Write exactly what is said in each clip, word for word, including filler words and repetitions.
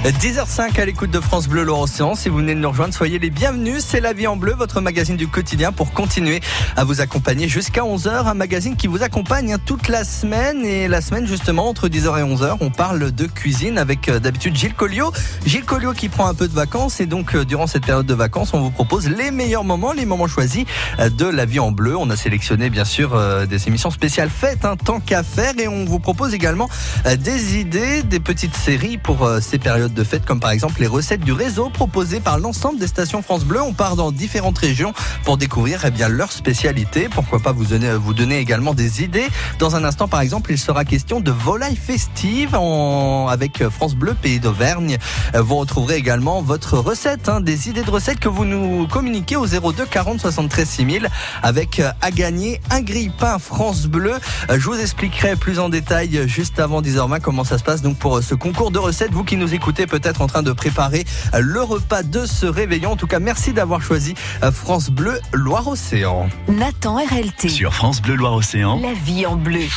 dix heures cinq à l'écoute de France Bleu Loire-Océan. Si vous venez de nous rejoindre, soyez les bienvenus. C'est La Vie en Bleu, votre magazine du quotidien pour continuer à vous accompagner jusqu'à onze heures. Un magazine qui vous accompagne toute la semaine. Et la semaine, justement, entre dix heures et onze heures, on parle de cuisine avec d'habitude Gilles Colliot. Gilles Colliot qui prend un peu de vacances. Et donc, durant cette période de vacances, on vous propose les meilleurs moments, les moments choisis de La Vie en Bleu. On a sélectionné, bien sûr, des émissions spéciales fêtes, hein, tant qu'à faire. Et on vous propose également des idées, des petites séries pour ces périodes de fêtes, comme par exemple les recettes du réseau proposées par l'ensemble des stations France Bleu. On part dans différentes régions pour découvrir eh bien, leur spécialité. Pourquoi pas vous donner, vous donner également des idées. Dans un instant, par exemple, il sera question de volaille festive en... avec France Bleu Pays d'Auvergne. Vous retrouverez également votre recette, hein, des idées de recettes que vous nous communiquez au zéro deux quarante soixante-treize six mille avec à gagner un grille-pain France Bleu. Je vous expliquerai plus en détail juste avant dix heures vingt comment ça se passe donc pour ce concours de recettes. Vous qui nous écoutez peut-être en train de préparer le repas de ce réveillon. En tout cas, merci d'avoir choisi France Bleu Loire-Océan. Nathan R L T. Sur France Bleu Loire-Océan. La vie en bleu.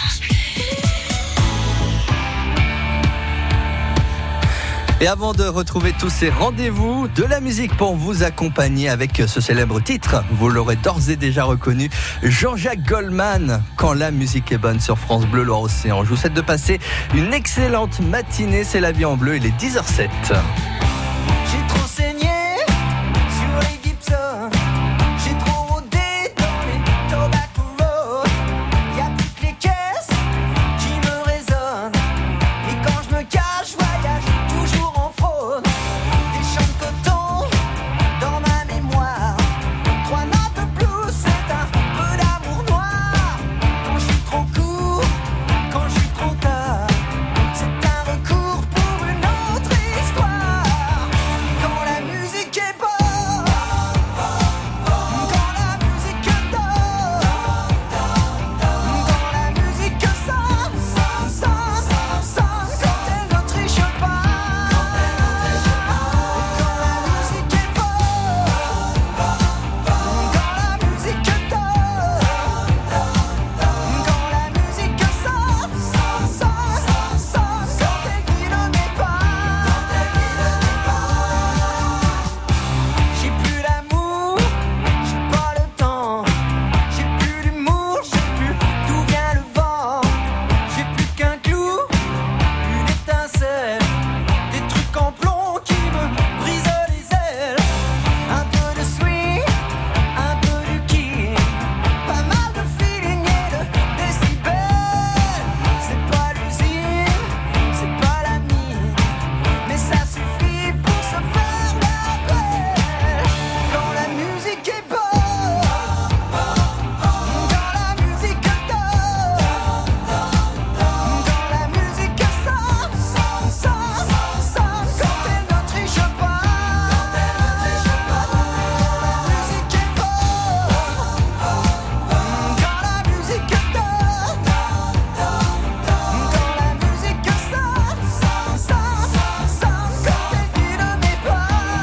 Et avant de retrouver tous ces rendez-vous, de la musique pour vous accompagner avec ce célèbre titre, vous l'aurez d'ores et déjà reconnu, Jean-Jacques Goldman, Quand la musique est bonne sur France Bleu Loire-Océan. Je vous souhaite de passer une excellente matinée, c'est La Vie en Bleu, il est dix heures zéro sept. J'ai trop saigné sur les Gibson, j'ai trop rodé dans les Tobacco Road. Y'a plus que les caisses qui me résonnent, et quand je me cache, je voyage toujours en fraude. Des champs de coton dans ma mémoire, trois notes de blues, c'est un peu d'amour noir. Quand je suis trop court, quand je suis trop tard, c'est un recours pour une autre histoire. Quand la musique est bonne, quand la musique donne, quand la musique sonne, sonne, sonne, sonne, quand elle ne triche pas. Quand la musique est bonne, quand la musique donne, quand la musique sonne, sonne, sonne, sonne, quand elle guide mes pas. J'ai plus d'amour, j'ai pas le temps. J'ai plus d'humour, j'ai plus d'où vient le vent. J'ai plus qu'un clou, une étincelle, des trucs en plomb qui me brisent les ailes. Un peu de swing, un peu de kick, pas mal de feeling et de décibels. C'est pas l'usine, c'est pas la mine, mais ça suffit pour se faire la belle. Quand la musique est bonne, quand la musique donne, quand la musique sonne, sonne, sonne, sonne, quand elle ne triche pas. Quand la musique est bonne, quand la musique donne, quand la musique sonne, sonne, sonne, sonne, quand elle guide mes pas.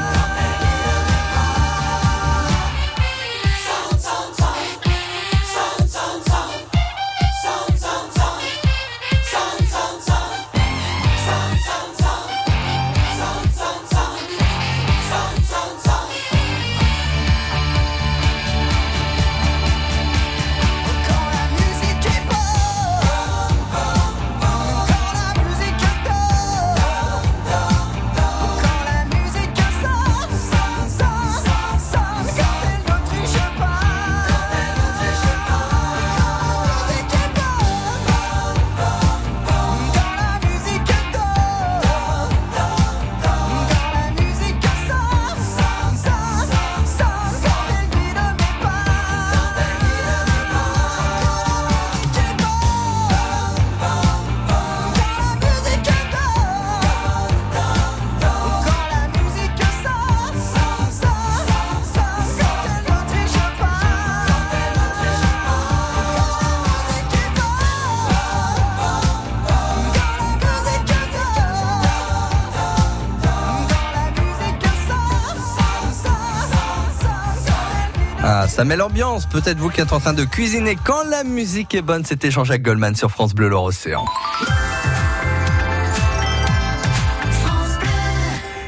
Quand la musique est bonne, quand la musique donne, quand la musique sonne, sonne, sonne, sonne, quand elle ne triche pas. Quand la musique est bonne, quand la musique donne, quand la musique sonne, sonne, sonne, sonne, quand elle guide mes pas. Ah, ça met l'ambiance. Peut-être vous qui êtes en train de cuisiner quand la musique est bonne. C'était Jean-Jacques Goldman sur France Bleu Loire-Océan.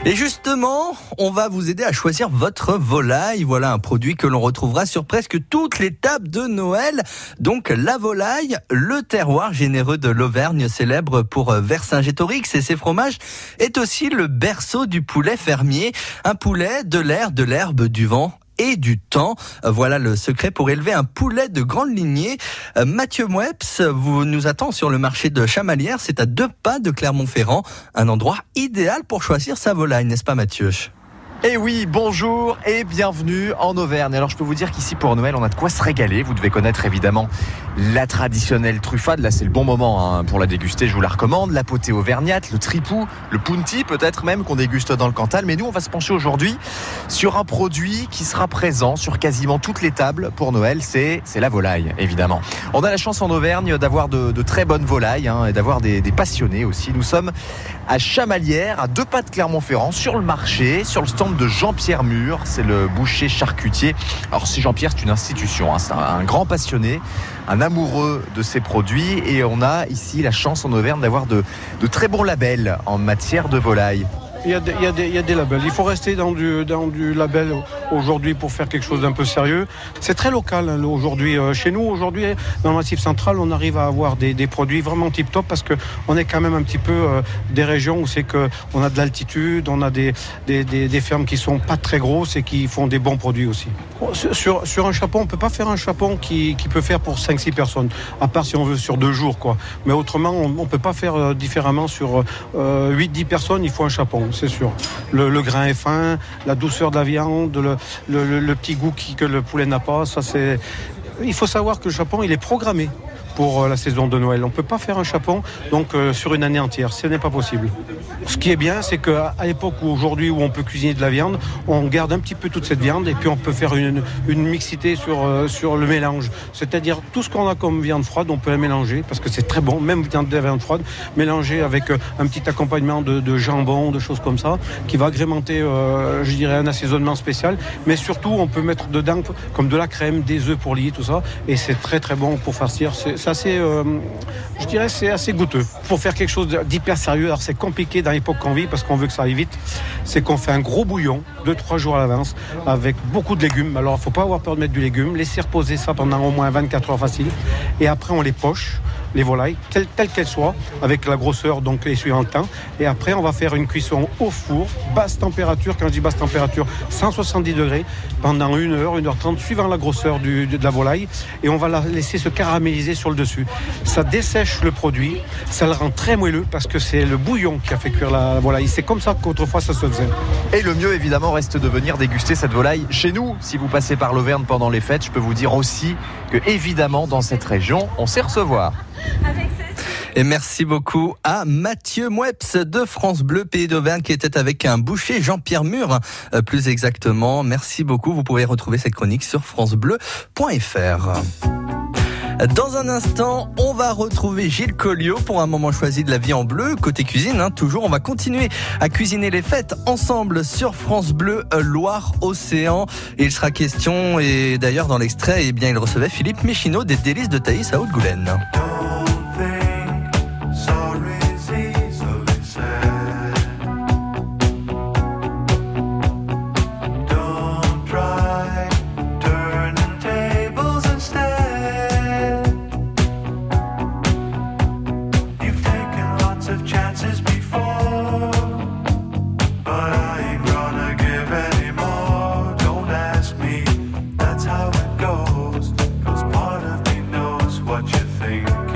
Et justement, on va vous aider à choisir votre volaille. Voilà un produit que l'on retrouvera sur presque toutes les tables de Noël. Donc la volaille, le terroir généreux de l'Auvergne, célèbre pour Vercingétorix et ses fromages, est aussi le berceau du poulet fermier. Un poulet, de l'air, de l'herbe, du vent et du temps. Voilà le secret pour élever un poulet de grande lignée. Mathieu Moueps vous nous attend sur le marché de Chamalières. C'est à deux pas de Clermont-Ferrand. Un endroit idéal pour choisir sa volaille, n'est-ce pas Mathieu ? Et oui, bonjour et bienvenue en Auvergne. Alors je peux vous dire qu'ici pour Noël, on a de quoi se régaler. Vous devez connaître évidemment la traditionnelle truffade. Là c'est le bon moment hein, pour la déguster, je vous la recommande. La potée auvergnate, le tripou, le punti peut-être même qu'on déguste dans le Cantal. Mais nous on va se pencher aujourd'hui sur un produit qui sera présent sur quasiment toutes les tables pour Noël. C'est, c'est la volaille évidemment. On a la chance en Auvergne d'avoir de, de très bonnes volailles hein, et d'avoir des, des passionnés aussi. Nous sommes à Chamalières, à deux pas de Clermont-Ferrand, sur le marché, sur le stand de Jean-Pierre Mur, c'est le boucher charcutier. Alors si Jean-Pierre c'est une institution, hein, c'est un, un grand passionné, un amoureux de ses produits et on a ici la chance en Auvergne d'avoir de, de très bons labels en matière de volaille. Il y, a des, il, y a des, il y a des labels. Il faut rester dans du, dans du label aujourd'hui pour faire quelque chose d'un peu sérieux. C'est très local hein, aujourd'hui. Chez nous, aujourd'hui, dans le Massif central, on arrive à avoir des, des produits vraiment tip-top parce qu'on est quand même un petit peu euh, des régions où c'est qu'on a de l'altitude, on a des, des, des, des fermes qui sont pas très grosses et qui font des bons produits aussi. Sur, sur un chapon, on ne peut pas faire un chapon qui, qui peut faire pour cinq six personnes, à part si on veut sur deux jours. Quoi. Mais autrement, on ne peut pas faire euh, différemment sur euh, huit dix personnes, il faut un chapon. C'est sûr. Le, le grain est fin, la douceur de la viande, le, le, le, le petit goût qui, que le poulet n'a pas, ça c'est... Il faut savoir que le chapon, il est programmé pour la saison de Noël. On ne peut pas faire un chapon donc, euh, sur une année entière, ce n'est pas possible. Ce qui est bien, c'est qu'à l'époque où aujourd'hui où on peut cuisiner de la viande, on garde un petit peu toute cette viande et puis on peut faire une, une mixité sur, euh, sur le mélange. C'est-à-dire tout ce qu'on a comme viande froide, on peut la mélanger parce que c'est très bon, même viande de la viande froide, mélangée avec euh, un petit accompagnement de, de jambon, de choses comme ça, qui va agrémenter, euh, je dirais, un assaisonnement spécial. Mais surtout, on peut mettre dedans comme de la crème, des œufs pour lier, tout ça, et c'est très très bon pour farcir. C'est, c'est assez, euh, je dirais, c'est assez goûteux. Pour faire quelque chose d'hyper sérieux, alors c'est compliqué dans l'époque qu'on vit parce qu'on veut que ça aille vite, c'est qu'on fait un gros bouillon, deux trois jours à l'avance, avec beaucoup de légumes. Alors il ne faut pas avoir peur de mettre du légume, laisser reposer ça pendant au moins vingt-quatre heures facile, et après on les poche, les volailles, telles, telles qu'elles soient, avec la grosseur donc et suivant le temps. Et après, on va faire une cuisson au four, basse température. Quand je dis basse température, cent soixante-dix degrés, pendant une heure, une heure trente, suivant la grosseur du, de la volaille. Et on va la laisser se caraméliser sur le dessus. Ça dessèche le produit, ça le rend très moelleux parce que c'est le bouillon qui a fait cuire la volaille. C'est comme ça qu'autrefois ça se faisait. Et le mieux, évidemment, reste de venir déguster cette volaille chez nous. Si vous passez par l'Auvergne pendant les fêtes, je peux vous dire aussi que, évidemment, dans cette région, on sait recevoir. Et merci beaucoup à Mathieu Moueps de France Bleu Pays d'Auvergne qui était avec un boucher, Jean-Pierre Mur, euh, plus exactement. Merci beaucoup. Vous pouvez retrouver cette chronique sur francebleu point f r. Dans un instant, on va retrouver Gilles Colliot pour un moment choisi de la vie en bleu. Côté cuisine, hein, toujours, on va continuer à cuisiner les fêtes ensemble sur France Bleu Loire-Océan. Et il sera question, et d'ailleurs dans l'extrait, eh bien, il recevait Philippe Méchineau des Délices de Thaïs à Haute-Goulaine. That's how it goes, 'cause part of me knows what you think.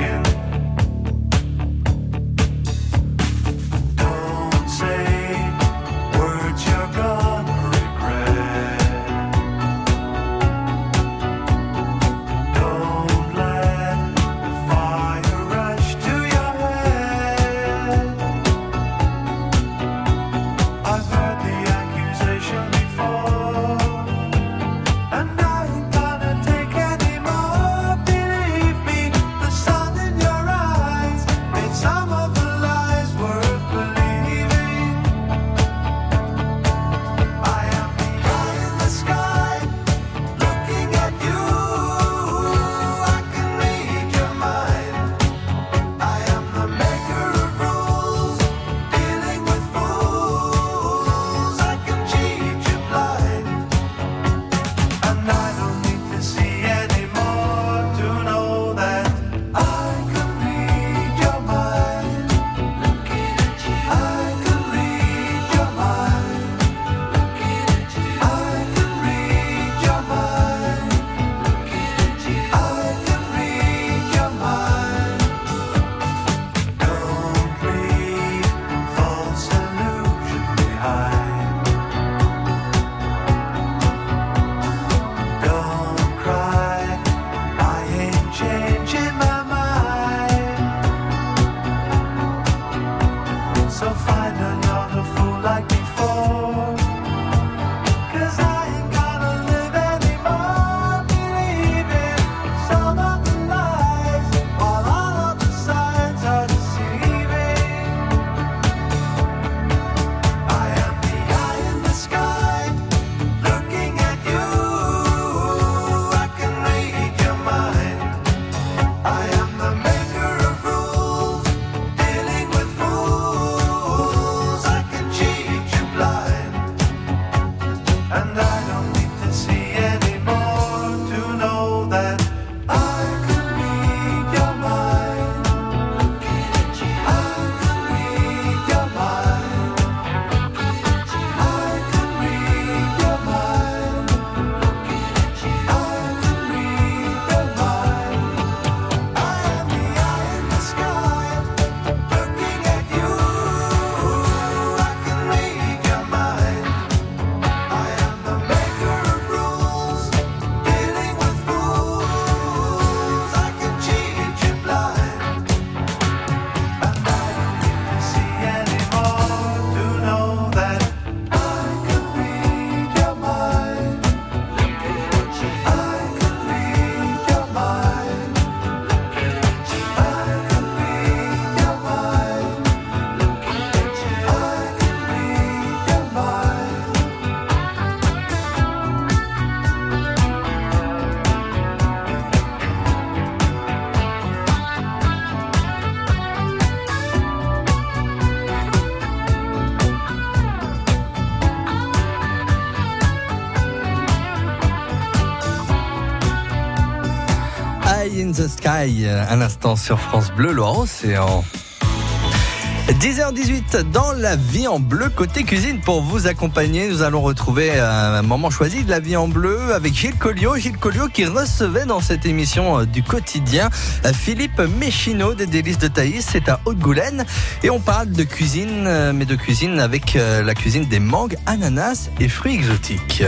in the Sky, un instant sur France Bleu Loire-Océan. dix heures dix-huit dans La Vie en Bleu côté cuisine. Pour vous accompagner, nous allons retrouver un moment choisi de La Vie en Bleu avec Gilles Colliot. Gilles Colliot qui recevait dans cette émission du quotidien Philippe Méchineau des Délices de Thaïs. C'est à Haute-Goulaine et on parle de cuisine, mais de cuisine avec la cuisine des mangues, ananas et fruits exotiques.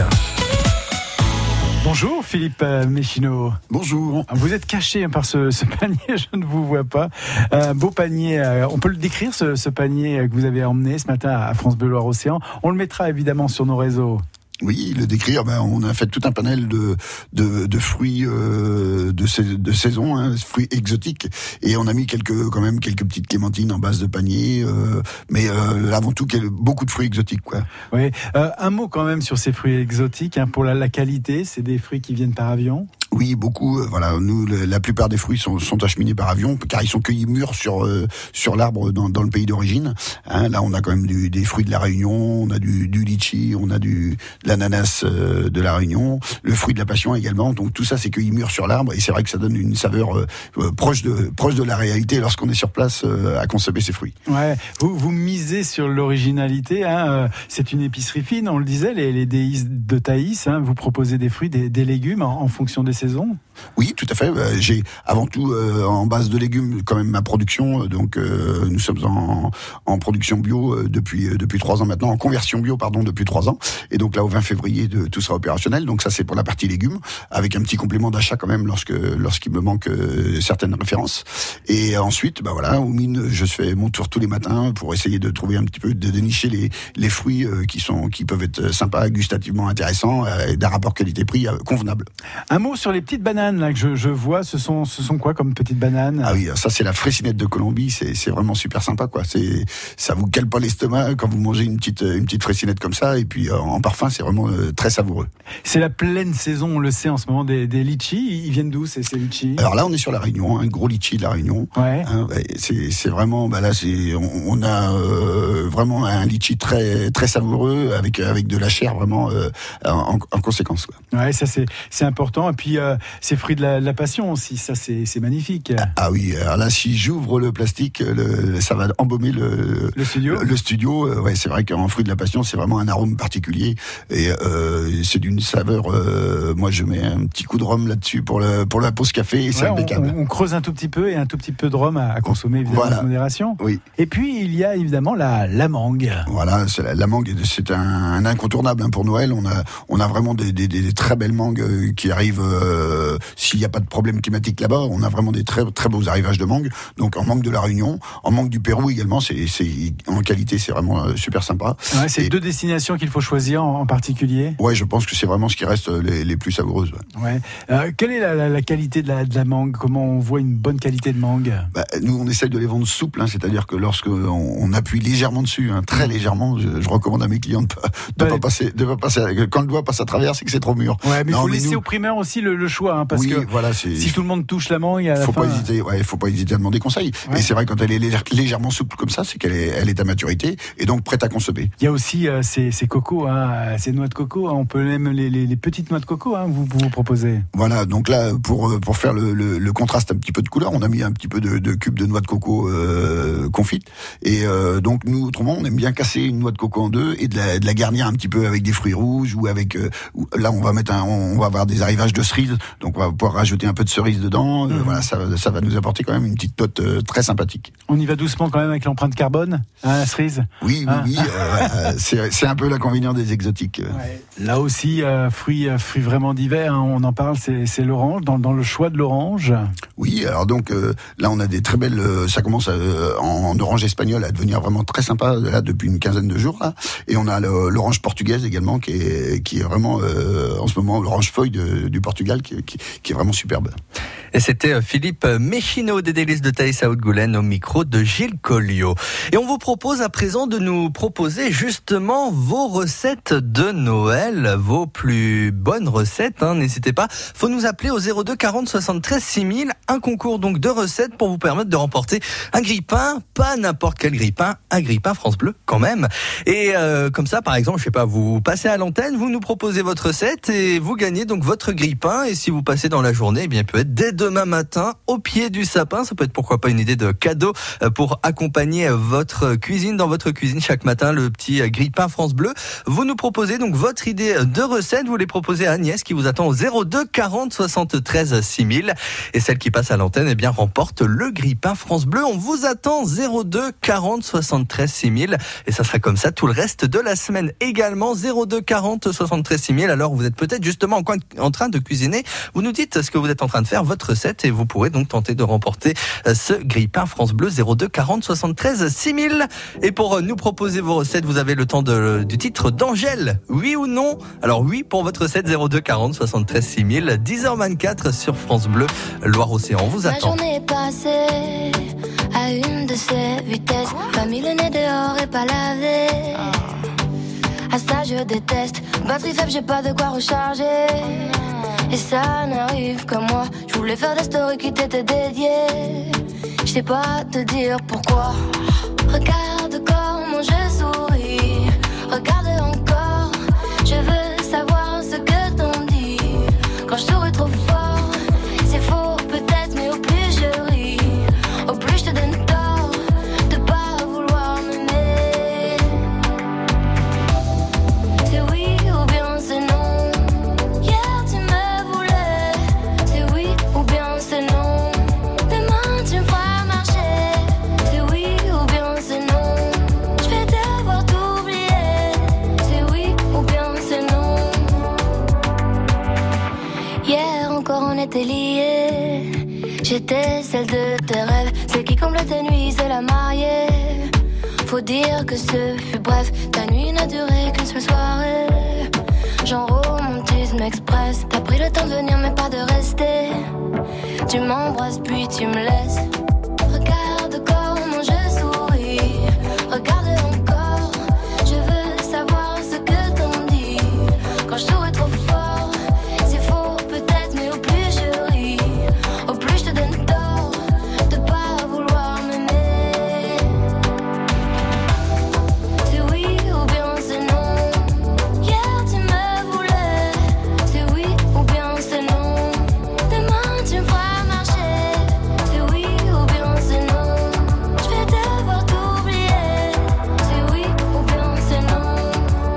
Bonjour Philippe Méchineau. Bonjour. Vous êtes caché par ce, ce panier, je ne vous vois pas. Un beau panier, on peut le décrire ce, ce panier que vous avez emmené ce matin à France Bleu Loire-Océan. On le mettra évidemment sur nos réseaux. Oui, le décrire, ben, on a fait tout un panel de, de, de fruits euh, de, sa, de saison, hein, fruits exotiques, et on a mis quelques, quand même quelques petites clémentines en base de panier, euh, mais euh, avant tout beaucoup de fruits exotiques, quoi. Oui, euh, un mot quand même sur ces fruits exotiques, hein, pour la, la qualité, c'est des fruits qui viennent par avion. Oui, beaucoup. Euh, voilà, nous, le, la plupart des fruits sont, sont acheminés par avion, car ils sont cueillis mûrs sur euh, sur l'arbre dans, dans le pays d'origine. Hein, là, on a quand même du, des fruits de la Réunion, on a du, du litchi, on a du de l'ananas euh, de la Réunion, le fruit de la passion également. Donc tout ça, c'est cueilli mûr sur l'arbre, et c'est vrai que ça donne une saveur euh, euh, proche de proche de la réalité lorsqu'on est sur place euh, à consommer ces fruits. Ouais, vous vous misez sur l'originalité. Hein, c'est une épicerie fine, on le disait, les, les Délices de Thaïs. Hein, vous proposez des fruits, des, des légumes en, en fonction des saisons. Oui, tout à fait. J'ai avant tout euh, en base de légumes quand même ma production. Donc euh, nous sommes en, en production bio depuis depuis trois ans maintenant, en conversion bio pardon depuis trois ans. Et donc là au vingt février de, tout sera opérationnel. Donc ça c'est pour la partie légumes, avec un petit complément d'achat quand même lorsque lorsqu'il me manque euh, certaines références. Et ensuite, bah voilà, aux mines, je fais mon tour tous les matins pour essayer de trouver un petit peu de dénicher les les fruits euh, qui sont qui peuvent être sympas, gustativement intéressants, euh, et d'un rapport qualité-prix euh, convenable. Un mot sur les petites bananes là que je, je vois, ce sont ce sont quoi comme petites bananes? Ah oui, ça c'est la fraisinette de Colombie, c'est c'est vraiment super sympa quoi. C'est ça vous cale pas l'estomac quand vous mangez une petite une petite fraisinette comme ça, et puis euh, en parfum c'est vraiment euh, très savoureux. C'est la pleine saison, on le sait en ce moment, des, des litchis. Ils viennent d'où ces, ces litchis? Alors là on est sur la Réunion, un hein, gros litchi de la Réunion. Ouais. Hein, c'est c'est vraiment bah là c'est on, on a euh, vraiment un litchi très très savoureux avec avec de la chair vraiment euh, en, en conséquence quoi. Ouais, ça c'est c'est important. Et puis euh, ces fruits de la, la passion aussi, ça c'est c'est magnifique. Ah, ah oui, alors là si j'ouvre le plastique, le, ça va embaumer le le studio. Le, le studio, euh, ouais, c'est vrai qu'en fruit de la passion, c'est vraiment un arôme particulier et euh, c'est d'une saveur. Euh, moi, je mets un petit coup de rhum là-dessus pour le pour la pause café et c'est ouais, impeccable. On, on creuse un tout petit peu et un tout petit peu de rhum à, à consommer évidemment voilà. avec modération. Oui. Et puis il y a évidemment la la mangue. Voilà, c'est la, la mangue, c'est un, un incontournable hein, pour Noël. On a on a vraiment des des, des très belles mangues qui arrivent euh, s'il n'y a pas de problème climatique là-bas. On a vraiment des très très beaux arrivages de mangue. Donc en mangue de la Réunion, en mangue du Pérou également. C'est c'est en qualité, c'est vraiment euh, super sympa. Ouais, c'est et, deux destinations qu'il faut choisir en, en particulier. Ouais, je pense que c'est vraiment ce qui reste les, les plus savoureuses. Ouais. Ouais. Euh, quelle est la, la, la qualité de la, de la mangue? Comment on voit une bonne qualité de mangue? Bah, nous, on essaye de les vendre souples, hein, c'est-à-dire que lorsque on, on appuie légèrement dessus, hein, très légèrement, je, je recommande à mes clients de pas, de ouais. pas passer, de pas passer. Quand le doigt passe à travers, c'est que c'est trop mûr. Ouais, mais il faut mais laisser nous, au primeur aussi le, le choix, hein, parce oui, que voilà, c'est, si tout le monde touche la mangue, à la faut fin, pas hésiter. Ouais, faut pas hésiter à demander conseil. Ouais. Et c'est vrai quand elle est légère, légèrement souple comme ça, c'est qu'elle est, elle est à maturité et donc prête à consommer. Il y a aussi euh, ces, ces cocos, hein, ces noix de coco. Hein, on peut même les, les, les petites noix de coco, hein, vous, vous vous proposez. Voilà, donc là pour pour faire le, le, le contraste un petit peu de couleur, on a mis un petit peu de, de cubes de noix de coco euh, confites. Et euh, donc nous autrement, on aime bien casser une noix de coco en deux et de la, de la garnir un petit peu avec des fruits rouges ou avec. Euh, là, on va mettre un, on va avoir des arrivages de cerises, donc on va pouvoir rajouter un peu de cerise dedans. Mmh. Euh, voilà, ça, ça va nous apporter quand même une petite note euh, très sympathique. On y va doucement quand même avec l'empreinte carbone, hein, la cerise. Oui, oui, hein oui. Euh, c'est, c'est un peu l'inconvénient des exotiques. Ouais. Là aussi, euh, fruits, euh, fruits vraiment divers. Hein, on en parle. C'est, c'est l'orange. Dans, dans le choix de l'orange. Oui, alors donc euh, là, on a des très belles. Euh, ça commence euh, en, en orange espagnol à devenir vraiment très sympa là depuis une quinzaine de jours là. Et on a le, l'orange portugaise également qui est qui est vraiment euh, en ce moment l'orange feuille de, du Portugal qui, qui, qui est vraiment superbe. Et c'était Philippe Méchineau des Délices de Thaïs à Haute-Goulaine au micro de Gilles Colliot. Et on vous propose à présent de nous proposer justement vos recettes de Noël, vos plus bonnes recettes. Hein, n'hésitez pas, faut nous appeler au zéro deux quarante soixante-treize six mille. Un concours donc de recettes pour vous permettre de remporter un grille-pain, pas n'importe quel grille-pain, un grille-pain France Bleu quand même. Et euh, comme ça, par exemple, je sais pas, vous passez à l'antenne, vous nous proposez votre recette et vous gagnez donc votre grille-pain. Et si vous passez passer dans la journée, eh bien, il peut être dès demain matin au pied du sapin. Ça peut être pourquoi pas une idée de cadeau pour accompagner votre cuisine. Dans votre cuisine chaque matin, le petit grille-pain France Bleu. Vous nous proposez donc votre idée de recette. Vous les proposez à Agnès qui vous attend au zéro deux quarante soixante-treize six mille. Et celle qui passe à l'antenne, eh bien, remporte le grille-pain France Bleu. On vous attend zéro deux quarante soixante-treize six mille. Et ça sera comme ça tout le reste de la semaine également. zéro deux quarante soixante-treize six mille. Alors vous êtes peut-être justement en train de cuisiner. Vous nous dites ce que vous êtes en train de faire, votre recette, et vous pourrez donc tenter de remporter ce grille-pain France Bleu zéro deux quarante soixante-treize six mille. Et pour nous proposer vos recettes, vous avez le temps de, du titre d'Angèle. Oui ou non? Alors oui pour votre recette zéro deux quarante soixante-treize six mille. dix heures vingt-quatre sur France Bleu Loire-Océan. On vous attend. Ma journée est passée à une de ces vitesses. Pas mis le nez dehors et pas lavé. À ça je déteste. Batterie faible, j'ai pas de quoi recharger. Et ça n'arrive qu'à moi. Je voulais faire des stories qui t'étaient dédiées. Je sais pas te dire pourquoi. Regarde comment je souris. Regarde encore. Je veux savoir ce que t'en dis. Quand je souris trop fort, c'est faux peut-être, mais au plus je ris, au plus je te donne tort de pas vouloir m'aimer. C'est oui ou bien c'est non. Hier tu me voulais. C'est oui ou bien c'est non. Demain tu me feras marcher. C'est oui ou bien c'est non. Je vais devoir t'oublier. C'est oui ou bien c'est non. Hier encore on était liés. J'étais celle de tes rêves, celle qui comble tes nuits, c'est la mariée. Faut dire que ce fut bref, ta nuit n'a duré qu'une seule soirée. Genre romantisme express, t'as pris le temps de venir mais pas de rester. Tu m'embrasses puis tu me laisses. Regarde comment je souris, regarde encore. Je veux savoir ce que t'en dis. Quand je souris trop fort, c'est faux peut-être, mais au plus je ris, au plus je te donne tort de pas vouloir m'aimer. C'est oui ou bien c'est non. Hier tu me voulais. C'est oui ou bien c'est non. Demain tu me feras marcher. C'est oui ou bien c'est non. Je vais devoir t'oublier. C'est oui ou bien c'est non.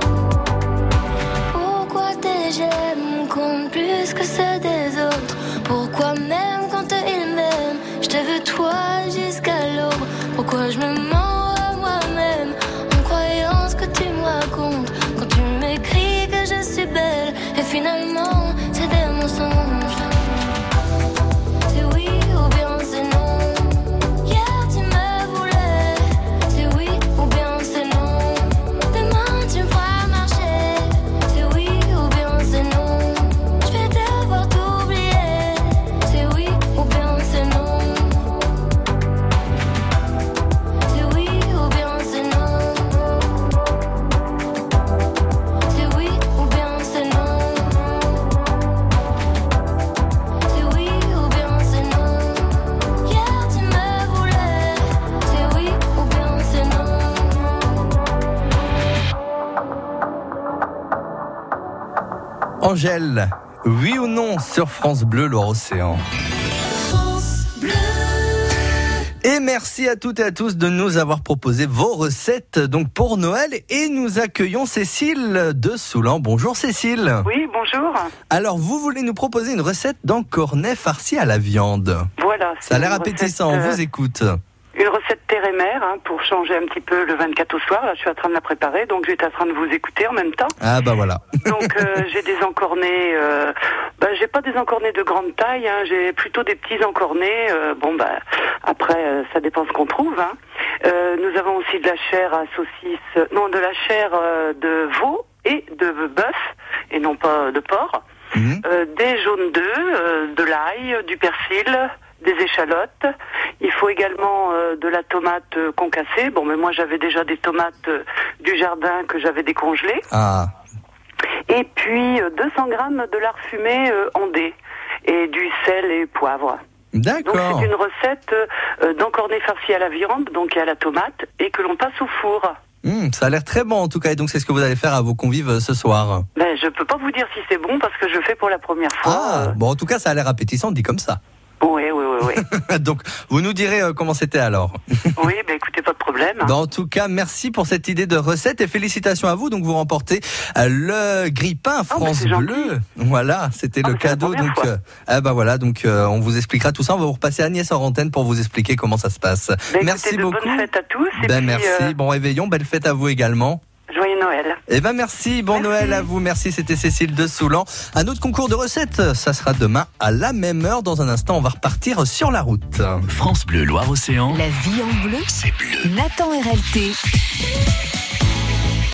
Pourquoi tes j'aime comptent plus que ceux des autres? Pourquoi même quand ils m'aiment, je te veux toi jusqu'à l'aube? Pourquoi je me mens à moi-même en croyant ce que tu me racontes? Quand tu m'écris que je suis belle et finalement c'est des mensonges. C'est oui ou bien c'est non. Hier tu me voulais. C'est oui ou bien c'est non. Demain tu me feras marcher. C'est oui ou bien c'est non. Je vais devoir t'oublier. C'est oui ou bien c'est non. C'est oui ou bien c'est non. C'est oui ou bien c'est non. C'est oui ou bien c'est non. Hier tu me voulais. C'est oui ou bien c'est non. Angèle, oui ou non sur France Bleu Loire-Océan. Et merci à toutes et à tous de nous avoir proposé vos recettes donc pour Noël. Et nous accueillons Cécile de Soulan. Bonjour Cécile. Oui, bonjour. Alors vous voulez nous proposer une recette d'encornet farci à la viande. Voilà. Ça a l'air une appétissant, recette, on euh, vous écoute. Une recette terre et mer, hein, pour changer un petit peu le vingt-quatre au soir. Là, je suis en train de la préparer, donc j'étais en train de vous écouter en même temps. Ah bah voilà. Donc euh, j'ai des encornets, euh, bah, j'ai pas des encornets de grande taille, hein, j'ai plutôt des petits encornets. Euh, bon bah après euh, ça dépend ce qu'on trouve. Hein. Euh, nous avons aussi de la chair à saucisse, non de la chair euh, de veau et de bœuf et non pas de porc. Mmh. Euh, des jaunes d'œufs, euh, de l'ail, du persil, des échalotes. Il faut également euh, de la tomate euh, concassée. Bon, mais moi j'avais déjà des tomates euh, du jardin que j'avais décongelées. Ah. Et puis euh, deux cents grammes de lard fumé euh, en dés et du sel et poivre. D'accord. Donc c'est une recette euh, d'encornet farci à la viande, donc à la tomate, et que l'on passe au four. Mmh, ça a l'air très bon en tout cas, et donc c'est ce que vous allez faire à vos convives ce soir. Ben je je peux pas vous dire si c'est bon parce que je fais pour la première fois. Ah, euh. bon, en tout cas, ça a l'air appétissant, dit comme ça. Oui, oui, oui, oui. Donc, vous nous direz euh, comment c'était alors. Oui, ben écoutez, pas de problème. Bah, en tout cas, merci pour cette idée de recette et félicitations à vous. Donc, vous remportez euh, le grille-pain France c'est Bleu. Voilà, c'était Ah, le mais c'est la cadeau. première Donc, fois. euh, ah bah voilà, donc euh, on vous expliquera tout ça. On va vous repasser Agnès en antenne pour vous expliquer comment ça se passe. Ben, merci écoutez, de beaucoup. bonnes fêtes à tous. Et Ben puis, merci. euh, Bon réveillon, belle fête à vous également. Joyeux Noël. Eh ben merci, bon Merci. Noël à vous, merci, c'était Cécile de Soulan. Un autre concours de recettes, ça sera demain à la même heure. Dans un instant, on va repartir sur la route. France Bleu Loire-Océan. La vie en bleu. C'est bleu. Nathan R L T.